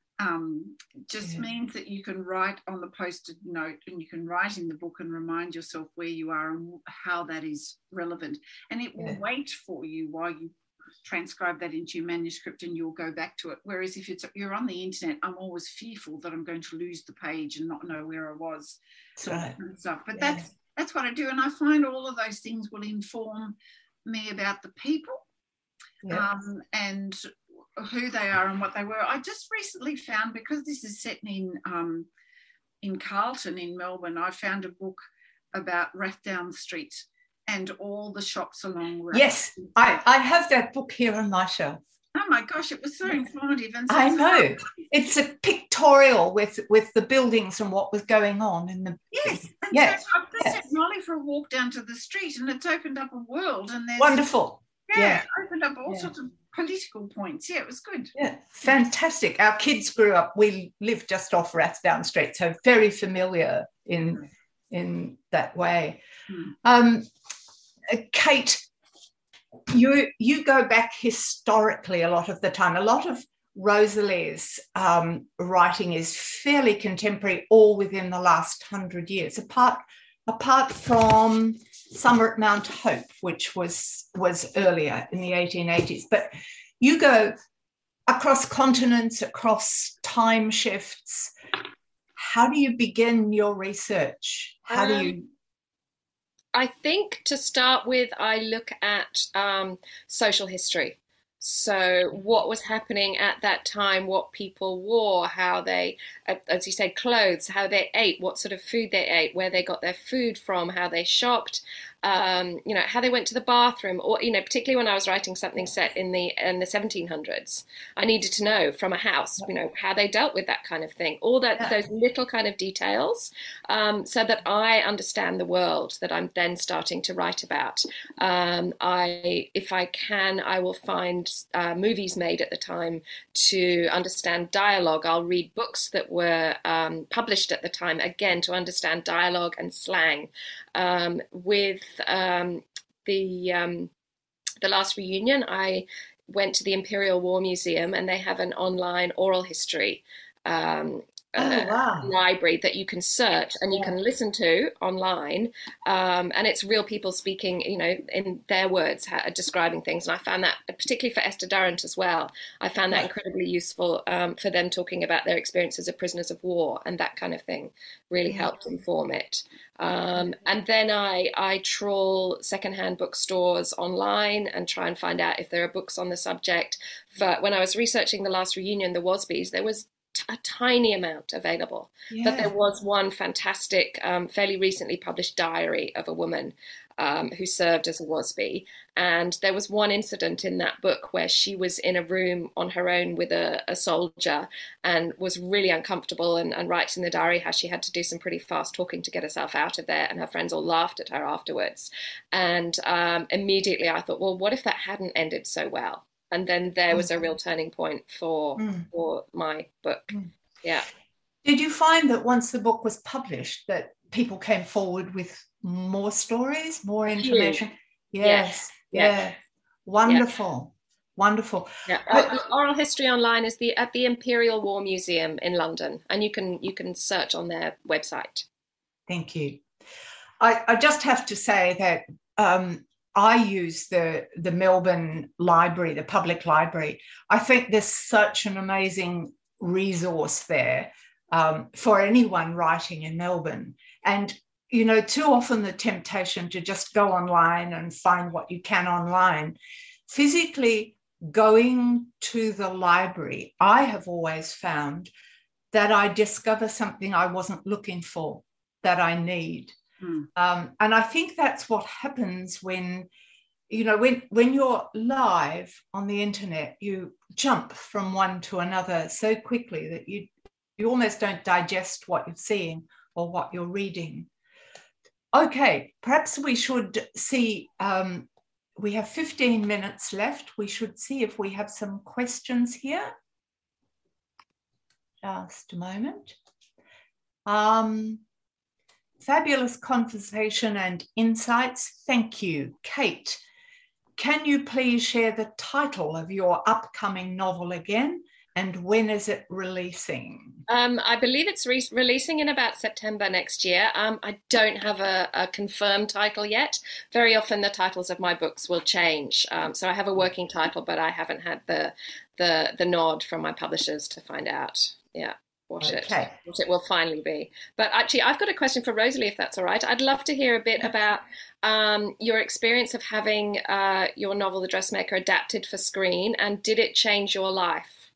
[SPEAKER 4] means that you can write on the post-it note and you can write in the book and remind yourself where you are and how that is relevant. And it will wait for you while you transcribe that into your manuscript and you'll go back to it. Whereas if you're on the internet, I'm always fearful that I'm going to lose the page and not know where I was.
[SPEAKER 2] Right.
[SPEAKER 4] And stuff. But that's what I do. And I find all of those things will inform me about the people and who they are and what they were. I just recently found, because this is set in Carlton in Melbourne, I found a book about Rathdown Street and all the shops along Rathdown.
[SPEAKER 2] Yes, I have that book here on my shelf.
[SPEAKER 4] Oh my gosh, it was so informative. And so
[SPEAKER 2] I know. It's a pictorial with the buildings and what was going on in the...
[SPEAKER 4] Yes. And so I've just sent Molly for a walk down to the street and it's opened up a world. And there's...
[SPEAKER 2] Wonderful.
[SPEAKER 4] Yeah, opened up all sorts of political points. Yeah, it was good.
[SPEAKER 2] Yeah, fantastic. Our kids grew up, we lived just off Rathdown Street, so very familiar in that way. Kate, you go back historically a lot of the time. A lot of Rosalie's writing is fairly contemporary, all within the last 100 years, apart from Summer at Mount Hope, which was earlier in the 1880s. But you go across continents, across time shifts. How do you begin your research? How do you...
[SPEAKER 3] I think to start with, I look at social history. So what was happening at that time, what people wore, how they, as you said, clothes, how they ate, what sort of food they ate, where they got their food from, how they shopped, how they went to the bathroom, or, particularly when I was writing something set in the 1700s, I needed to know from a house, how they dealt with that kind of thing, all that, those little kind of details, so that I understand the world that I'm then starting to write about. If I can, I will find movies made at the time to understand dialogue. I'll read books that were published at the time, again, to understand dialogue and slang. With the last reunion, I went to the Imperial War Museum and they have an online oral history library that you can search and you can listen to online, and it's real people speaking, in their words, describing things. And I found that, particularly for Esther Durrant as well, I found that incredibly useful, for them talking about their experiences of prisoners of war, and that kind of thing really helped inform it. And then I trawl secondhand bookstores online and try and find out if there are books on the subject. When I was researching the last reunion, the Wasbys, there was a tiny amount available, but there was one fantastic, fairly recently published diary of a woman who served as a Wasby, and there was one incident in that book where she was in a room on her own with a soldier and was really uncomfortable, and writes in the diary how she had to do some pretty fast talking to get herself out of there, and her friends all laughed at her afterwards. And immediately I thought, well, what if that hadn't ended so well? And then there was a real turning point for my book. Yeah.
[SPEAKER 2] Did you find that once the book was published that people came forward with more stories, more information? Yes. Yeah. Wonderful. Wonderful.
[SPEAKER 3] Yeah. The oral history online is at the Imperial War Museum in London, and you can search on their website.
[SPEAKER 2] Thank you. I just have to say that I use the Melbourne Library, the public library. I think there's such an amazing resource there for anyone writing in Melbourne. And, too often the temptation to just go online and find what you can online. Physically going to the library, I have always found that I discover something I wasn't looking for, that I need. And I think that's what happens when you're live on the internet, you jump from one to another so quickly that you almost don't digest what you're seeing or what you're reading. Okay, perhaps we should see, we have 15 minutes left. We should see if we have some questions here. Just a moment. Fabulous conversation and insights. Thank you. Kate, can you please share the title of your upcoming novel again, and when is it releasing?
[SPEAKER 3] I believe it's releasing in about September next year. I don't have a confirmed title yet. Very often the titles of my books will change. So I have a working title, but I haven't had the nod from my publishers to find out. Yeah. What it will finally be. But actually, I've got a question for Rosalie, if that's all right. I'd love to hear a bit about your experience of having your novel, The Dressmaker, adapted for screen, and did it change your life?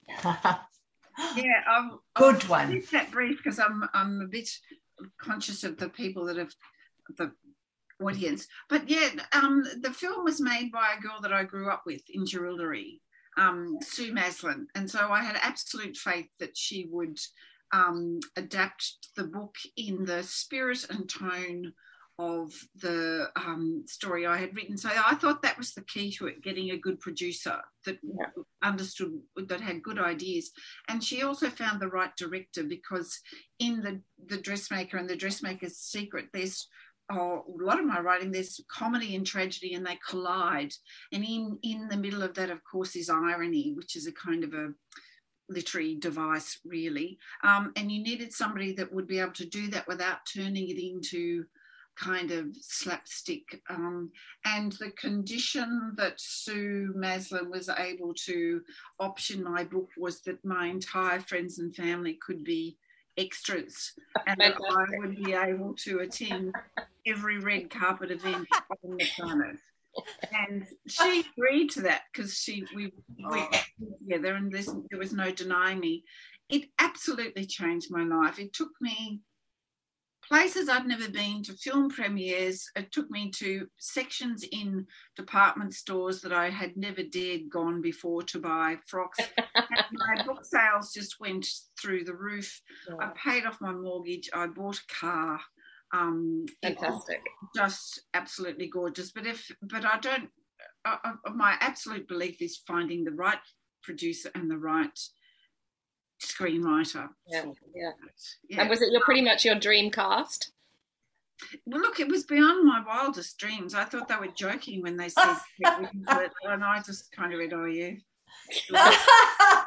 [SPEAKER 2] Good one.
[SPEAKER 4] I'll keep that brief because I'm a bit conscious of the people that have the audience. But the film was made by a girl that I grew up with in Jerilderie, Sue Maslin, and so I had absolute faith that she would adapt the book in the spirit and tone of the story I had written. So I thought that was the key to it, getting a good producer that understood, that had good ideas. And she also found the right director, because in the Dressmaker and The Dressmaker's Secret, there's a lot of my writing, there's comedy and tragedy, and they collide. And in the middle of that, of course, is irony, which is a kind of a literary device, really. And you needed somebody that would be able to do that without turning it into kind of slapstick. And the condition that Sue Maslin was able to option my book was that my entire friends and family could be extras, and that I would be able to attend every red carpet event on the planet. And she agreed to that because we together, and there was no denying me. It absolutely changed my life. It took me places I'd never been, to film premieres. It took me to sections in department stores that I had never dared gone before to buy frocks. And my book sales just went through the roof. Yeah. I paid off my mortgage. I bought a car.
[SPEAKER 3] Fantastic.
[SPEAKER 4] Just absolutely gorgeous. But I don't, my absolute belief is finding the right producer and the right screenwriter.
[SPEAKER 3] Yeah. And was it pretty much your dream cast?
[SPEAKER 4] Well, look, it was beyond my wildest dreams. I thought they were joking when they said it, and I just kind of went, oh yeah.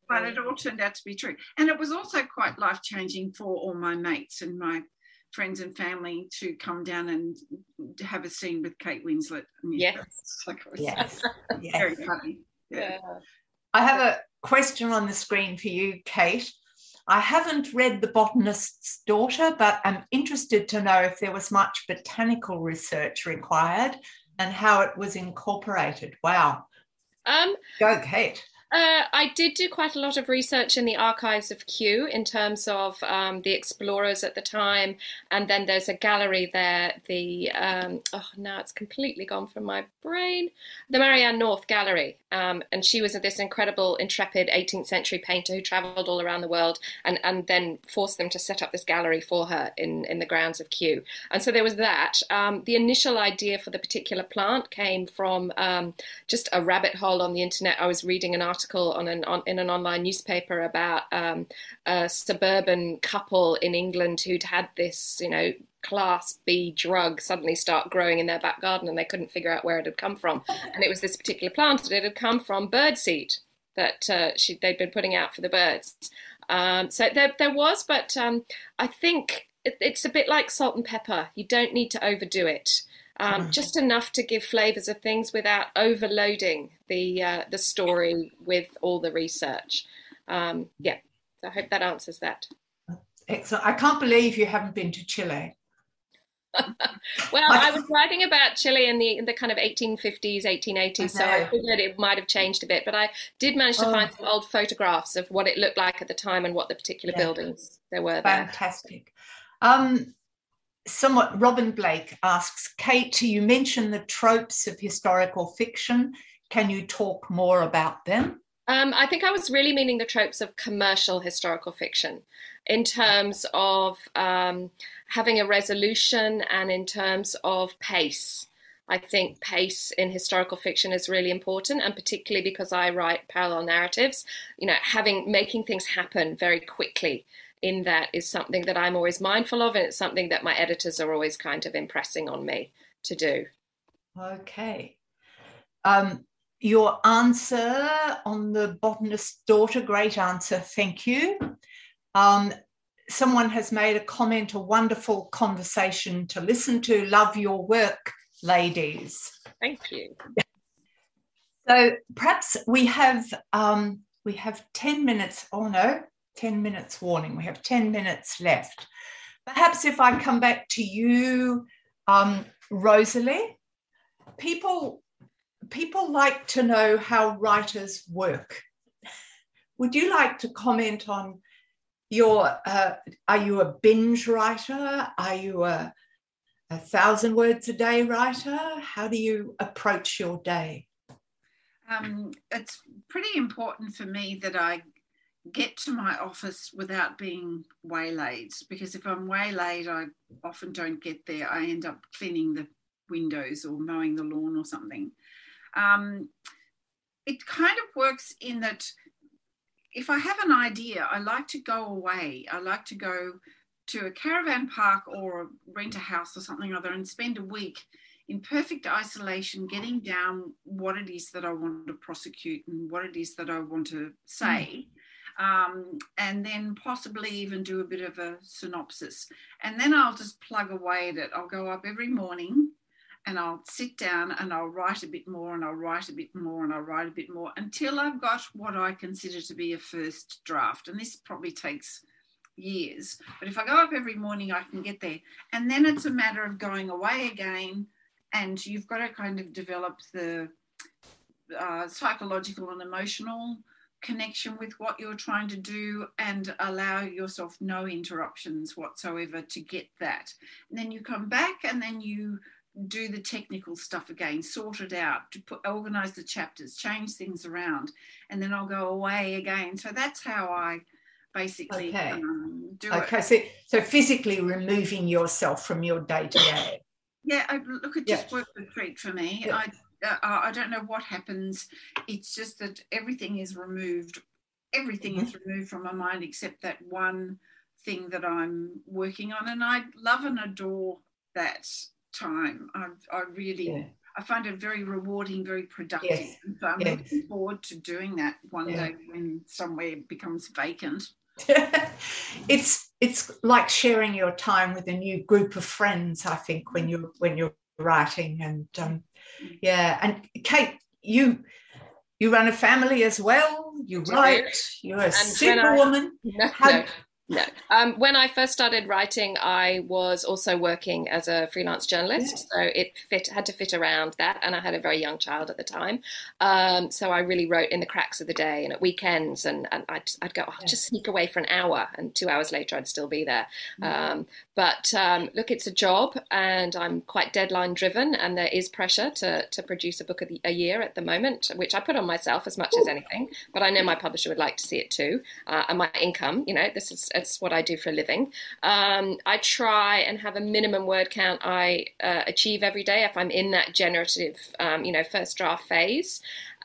[SPEAKER 4] But it all turned out to be true. And it was also quite life-changing for all my mates and my friends and family to come down and have a scene with Kate Winslet.
[SPEAKER 3] Yes.
[SPEAKER 2] Yes.
[SPEAKER 4] Very funny.
[SPEAKER 3] Yeah.
[SPEAKER 2] I have a question on the screen for you, Kate. I haven't read The Botanist's Daughter, but I'm interested to know if there was much botanical research required and how it was incorporated. Wow. Go, Kate.
[SPEAKER 3] I did do quite a lot of research in the archives of Kew in terms of the explorers at the time, and then there's a gallery there, now it's completely gone from my brain, the Marianne North Gallery, and she was this incredible, intrepid 18th century painter who travelled all around the world and then forced them to set up this gallery for her in the grounds of Kew. And so there was that. The initial idea for the particular plant came from just a rabbit hole on the internet. I was reading an article in an online newspaper about a suburban couple in England who'd had this, Class B drug suddenly start growing in their back garden, and they couldn't figure out where it had come from. And it was this particular plant that it had come from birdseed that they'd been putting out for the birds. So there was, but I think it's a bit like salt and pepper. You don't need to overdo it. Just enough to give flavours of things without overloading the story with all the research. So I hope that answers that.
[SPEAKER 2] Excellent. I can't believe you haven't been to Chile.
[SPEAKER 3] Well, I was writing about Chile in the kind of 1850s, 1880s, so I figured it might have changed a bit. But I did manage to find some old photographs of what it looked like at the time and what the particular buildings there were there.
[SPEAKER 2] Fantastic. Robin Blake asks, Kate, you mentioned the tropes of historical fiction. Can you talk more about them?
[SPEAKER 3] I think I was really meaning the tropes of commercial historical fiction in terms of having a resolution and in terms of pace. I think pace in historical fiction is really important, and particularly because I write parallel narratives, making things happen very quickly in that is something that I'm always mindful of, and it's something that my editors are always kind of impressing on me to do.
[SPEAKER 2] Okay. Your answer on The Botanist's Daughter, great answer, thank you. Someone has made a comment, a wonderful conversation to listen to. Love your work, ladies.
[SPEAKER 3] Thank you.
[SPEAKER 2] So perhaps we have 10 minutes, 10 minutes warning. We have 10 minutes left. Perhaps if I come back to you, Rosalie, people like to know how writers work. Would you like to comment on are you a binge writer? Are you a 1,000 words a day writer? How do you approach your day?
[SPEAKER 4] It's pretty important for me that I get to my office without being waylaid, because if I'm waylaid, I often don't get there. I end up cleaning the windows or mowing the lawn or something. It kind of works in that if I have an idea, I like to go away. I like to go to a caravan park or rent a house or something or other and spend a week in perfect isolation, getting down what it is that I want to prosecute and what it is that I want to say. And then possibly even do a bit of a synopsis. And then I'll just plug away at it. I'll go up every morning and I'll sit down and I'll write a bit more and I'll write a bit more and I'll write a bit more until I've got what I consider to be a first draft. And this probably takes years. But if I go up every morning, I can get there. And then it's a matter of going away again, and you've got to kind of develop the psychological and emotional connection with what you're trying to do and allow yourself no interruptions whatsoever to get that. And then you come back and then you do the technical stuff again, sort it out, to organize the chapters, change things around, and then I'll go away again. So that's how I basically do it.
[SPEAKER 2] Okay, so physically removing yourself from your day-to-day.
[SPEAKER 4] Yeah, it just worked a treat for me. Yeah. I don't know what happens. It's just that everything is removed. Everything is removed from my mind except that one thing that I'm working on, and I love and adore that time. I really I find it very rewarding, very productive.
[SPEAKER 2] Yes.
[SPEAKER 4] And so I'm
[SPEAKER 2] Yes.
[SPEAKER 4] looking forward to doing that one day when somewhere becomes vacant.
[SPEAKER 2] It's like sharing your time with a new group of friends, I think, when you're writing. And and Kate, you run a family as well. You write. You're a superwoman.
[SPEAKER 3] No. When I first started writing, I was also working as a freelance journalist, so it had to fit around that, and I had a very young child at the time. So I really wrote in the cracks of the day and at weekends, and I'd go, I'll just sneak away for an hour, and 2 hours later I'd still be there. But look, it's a job, and I'm quite deadline driven, and there is pressure to produce a book a year at the moment, which I put on myself as much as anything, but I know my publisher would like to see it too. And my income, it's what I do for a living. I try and have a minimum word count I achieve every day if I'm in that generative, first draft phase.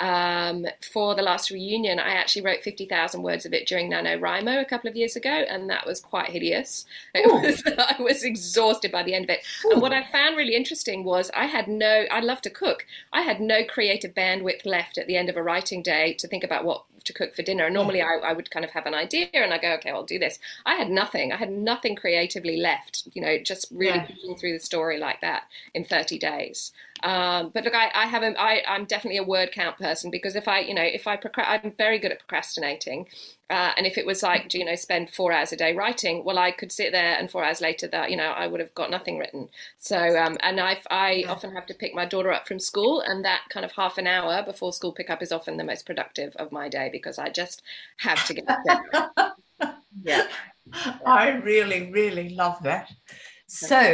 [SPEAKER 3] For the last reunion, I actually wrote 50,000 words of it during NaNoWriMo a couple of years ago, and that was quite hideous. I was exhausted by the end of it. Ooh. And what I found really interesting was I love to cook. I had no creative bandwidth left at the end of a writing day to think about what to cook for dinner. And normally I would kind of have an idea and I go, okay, I'll do this. I had nothing creatively left, just really pushing through the story like that in 30 days. But look, I'm definitely a word count person, because I'm very good at procrastinating. And if it was like, spend 4 hours a day writing, well, I could sit there and 4 hours later that, I would have got nothing written. So, and I often have to pick my daughter up from school, and that kind of half an hour before school pickup is often the most productive of my day, because I just have to get there. Yeah.
[SPEAKER 2] I really, really love that. So,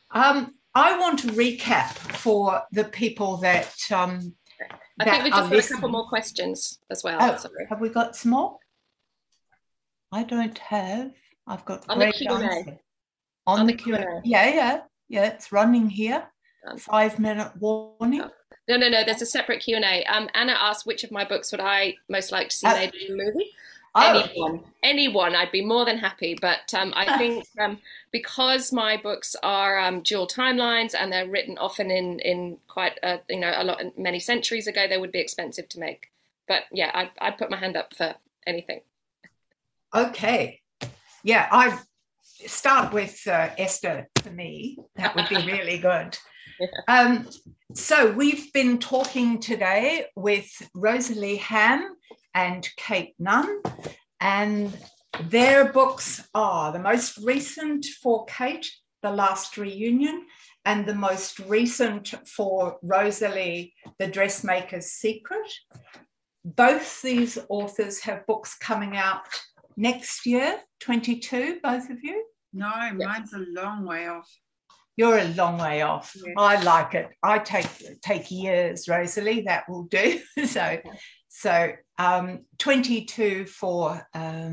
[SPEAKER 2] I want to recap for the people that
[SPEAKER 3] I think we've just got a couple more questions as well.
[SPEAKER 2] Have we got some more? I don't have. I've got
[SPEAKER 3] on the Q&A.
[SPEAKER 2] On the Q&A. Yeah. It's running here. 5-minute warning.
[SPEAKER 3] No. There's a separate Q&A. Anna asked which of my books would I most like to see made in a movie. Anyone, I'd be more than happy. But I think because my books are dual timelines and they're written often in quite many centuries ago, they would be expensive to make. But yeah, I'd put my hand up for anything.
[SPEAKER 2] Okay. Yeah, I start with Esther for me. That would be really good. Yeah. So we've been talking today with Rosalie Ham and Kate Nunn, and their books are the most recent for Kate, The Last Reunion, and the most recent for Rosalie, The Dressmaker's Secret. Both these authors have books coming out next year, 22, both of you?
[SPEAKER 4] No, mine's a long way off.
[SPEAKER 2] You're a long way off. Yeah. I like it. I take years, Rosalie, that will do. So 22 for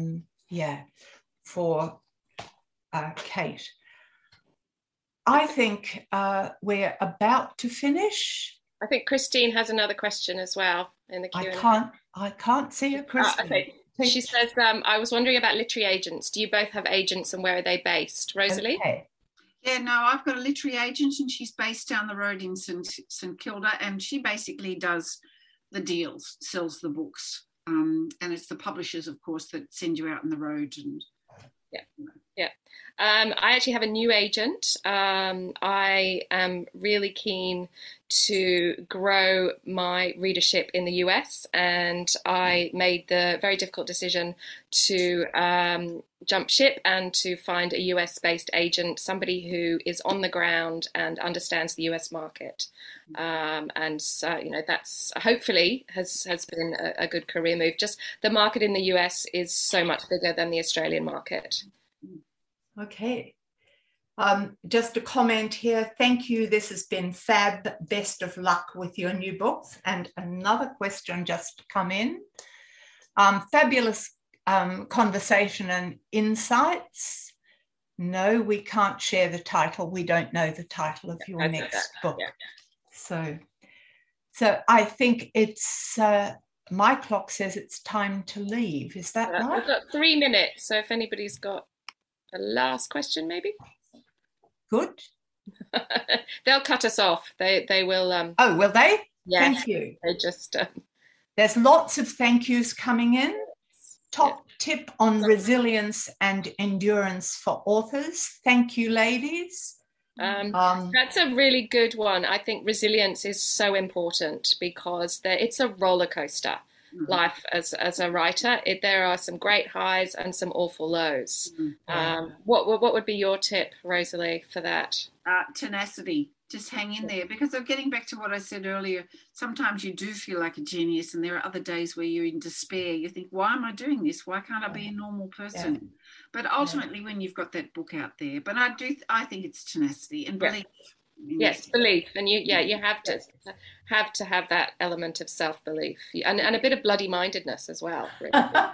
[SPEAKER 2] Kate. I think we're about to finish.
[SPEAKER 3] I think Christine has another question as well in the
[SPEAKER 2] Q&A. I can't see a Christine.
[SPEAKER 3] Okay. She says, I was wondering about literary agents. Do you both have agents, and where are they based? Rosalie?
[SPEAKER 2] Okay.
[SPEAKER 4] Yeah, no, I've got a literary agent, and she's based down the road in St Kilda, and she basically does the deals, sells the books. And it's the publishers, of course, that send you out on the road. And
[SPEAKER 3] yeah. I actually have a new agent. I am really keen to grow my readership in the US, and I made the very difficult decision to jump ship and to find a US-based agent, somebody who is on the ground and understands the US market. And so, that's hopefully has been a good career move. Just the market in the US is so much bigger than the Australian market.
[SPEAKER 2] Okay. Just a comment here. Thank you. This has been fab. Best of luck with your new books. And another question just come in. Fabulous conversation and insights. No, we can't share the title. We don't know the title of your next book. Yeah. So I think it's, my clock says it's time to leave. Is that right?
[SPEAKER 3] We've got 3 minutes. So if anybody's got a last question, maybe.
[SPEAKER 2] Good.
[SPEAKER 3] They'll cut us off. They will.
[SPEAKER 2] Oh, will they?
[SPEAKER 3] Yes,
[SPEAKER 2] thank you.
[SPEAKER 3] They just.
[SPEAKER 2] There's lots of thank yous coming in. Top tip on resilience and endurance for authors. Thank you, ladies.
[SPEAKER 3] That's a really good one. I think resilience is so important because it's a roller coaster. Life as a writer, there are some great highs and some awful lows. What would be your tip, Rosalie, for that?
[SPEAKER 4] Tenacity. Just hang in there, because of getting back to what I said earlier, sometimes you do feel like a genius, and there are other days where you're in despair. You think, why am I doing this? Why can't I be a normal person? Yeah. But ultimately, when you've got that book out there, but I think it's tenacity and belief.
[SPEAKER 3] Yes, belief, and you have to have that element of self-belief and a bit of bloody-mindedness as well. Really.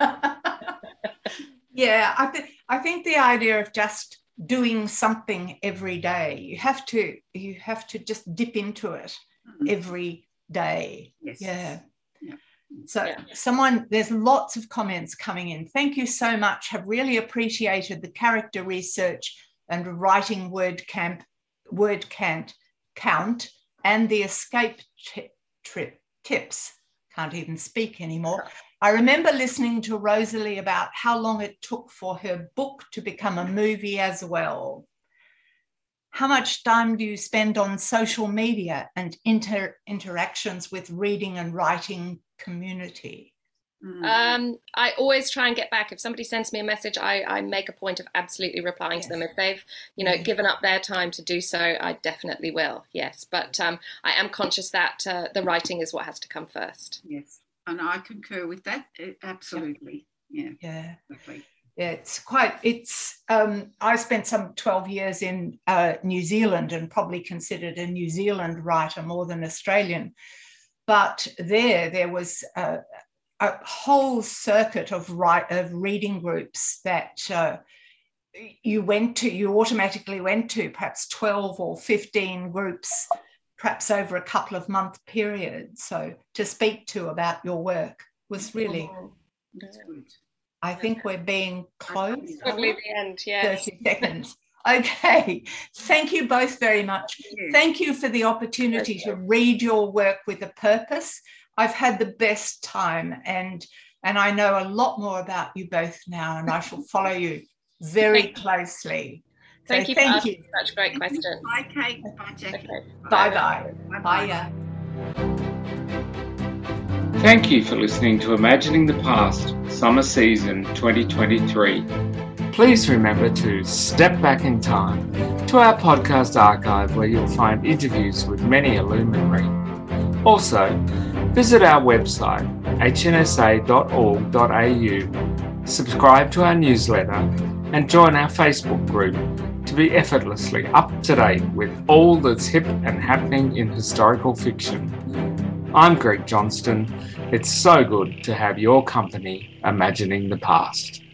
[SPEAKER 2] Yeah, I think the idea of just doing something every day, you have to just dip into it every day.
[SPEAKER 4] Yes.
[SPEAKER 2] Yeah. So there's lots of comments coming in. Thank you so much. Have really appreciated the character research and writing word count and the escape trip tips. Can't even speak anymore. I remember listening to Rosalie about how long it took for her book to become a movie as well. How much time do you spend on social media and interactions with reading and writing community?
[SPEAKER 3] I always try and get back. If somebody sends me a message, I make a point of absolutely replying to them. If they've, given up their time to do so, I definitely will. Yes, but I am conscious that the writing is what has to come first.
[SPEAKER 4] Yes, and I concur with that. Absolutely. Yeah. Exactly.
[SPEAKER 2] Yeah, I spent some 12 years in New Zealand and probably considered a New Zealand writer more than Australian. But there was a whole circuit of reading groups that you automatically went to, perhaps 12 or 15 groups, perhaps over a couple of month periods. So to speak to about your work was really...
[SPEAKER 4] That's good.
[SPEAKER 2] I think we're being close.
[SPEAKER 3] Probably the end, yes.
[SPEAKER 2] 30 seconds. Okay. Thank you both very much. Thank you for the opportunity to read your work with a purpose. I've had the best time, and I know a lot more about you both now, and I shall follow you very closely.
[SPEAKER 3] Thank you for asking such great questions.
[SPEAKER 4] Bye, Kate. Bye, Jackie.
[SPEAKER 3] Okay.
[SPEAKER 2] Bye-bye. Bye.
[SPEAKER 1] Thank you for listening to Imagining the Past, Summer Season 2023. Please remember to step back in time to our podcast archive, where you'll find interviews with many a luminary. Also, visit our website, hnsa.org.au, subscribe to our newsletter, and join our Facebook group to be effortlessly up to date with all that's hip and happening in historical fiction. I'm Greg Johnston. It's so good to have your company imagining the past.